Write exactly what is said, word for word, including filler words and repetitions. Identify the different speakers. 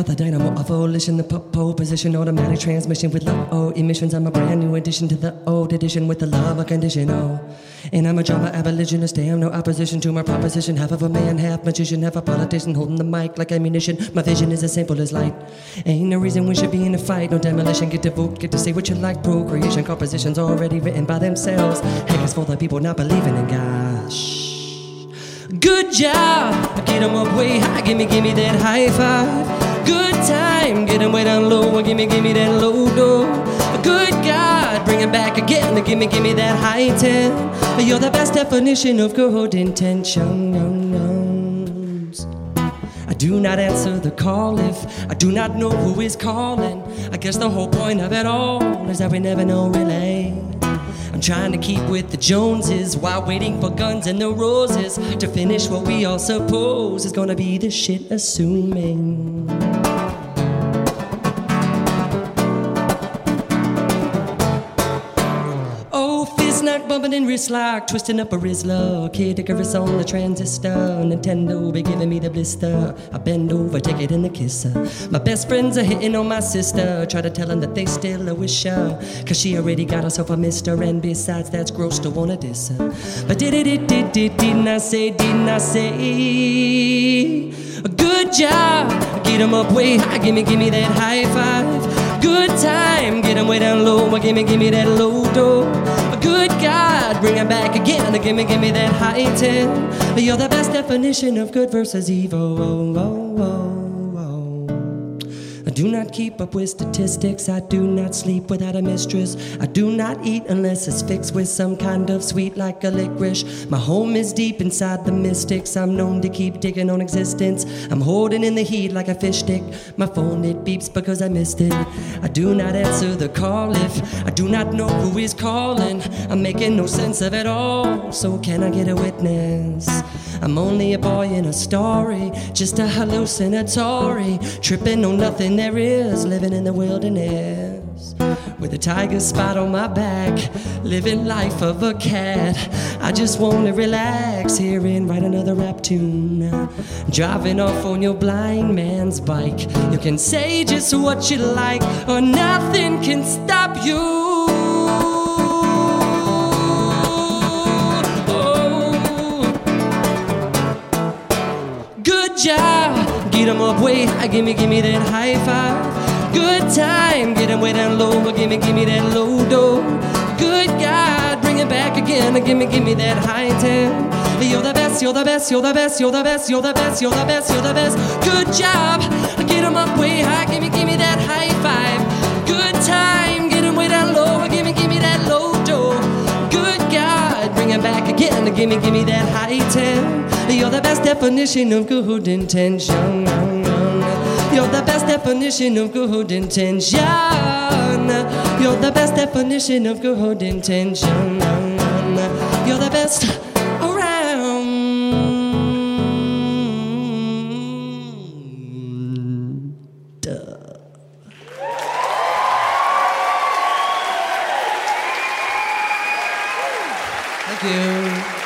Speaker 1: the dynamo of volition, the pole position, automatic transmission with low emissions. I'm a brand new addition to the old edition with the love condition. Oh, and I'm a drama abolitionist. Damn, no opposition to my proposition. Half of a man, half magician, half a politician, holding the mic like ammunition. My vision is as simple as light. Ain't no reason we should be in a fight. No demolition. Get to vote, get to say what you like. Procreation, compositions already written by themselves. Heck, it's for the people not believing in God. Shh. Good job, get 'em up way high, gimme, gimme that high five. Good time, get 'em way down low, gimme, gimme that low dough. Good God, bring it back again, gimme, gimme that high ten. You're the best definition of good intentions. I do not answer the call if I do not know who is calling. I guess the whole point of it all is that we never know really. I'm trying to keep with the Joneses while waiting for Guns and the Roses to finish what we all suppose is gonna be the shit, assuming. Oh, fist knock, bumping and wrist lock, twisting up a Rizla. Kid Icarus on the transistor. Nintendo be giving me the blister. I bend over, take it in the kisser. My best friends are hitting on my sister. Try to tell them that they still a wish her, cause she already got herself a mister. And besides, that's gross to wanna diss her. But did it, did it, did, didn't I say, didn't I say? A good job, get 'em up way high, gimme, gimme that high five. Good time, get 'em way down low, gimme, gimme that low dough. Good God, bring it back again, gimme, gimme that high ten. You're the best definition of good versus evil. Oh, oh, oh, oh. I do not keep up with statistics. I do not sleep without a mistress. I do not eat unless it's fixed with some kind of sweet like a licorice. My home is deep inside the mystics. I'm known to keep digging on existence. I'm holding in the heat like a fish stick. My phone, it beeps because I missed it. I do not answer the call if I do not know who is calling. I'm making no sense of it all, so can I get a witness? I'm only a boy in a story, just a hallucinatory, tripping on nothing there is, living in the wilderness with a tiger spot on my back, living life of a cat. I just wanna relax here and write another rap tune, driving off on your blind man's bike. You can say just what you like, or nothing can stop you. Job, get 'em up way high, gimme, gimme that high five. Good time, get 'em way down low, gimme, gimme that low dough. Good God, bring it back again, gimme, gimme that high ten. You're the best, you're the best, you're the best, you're the best, you're the best, you're the best, you're the best. Good job, get 'em up way high, gimme, gimme that high five. Good time, get 'em way down low, gimme, gimme that low dough. Good God, bring it back again, gimme, gimme that high ten. You're the best definition of good intention. You're the best definition of good intention. You're the best definition of good intention. You're the best around. Duh. Thank you.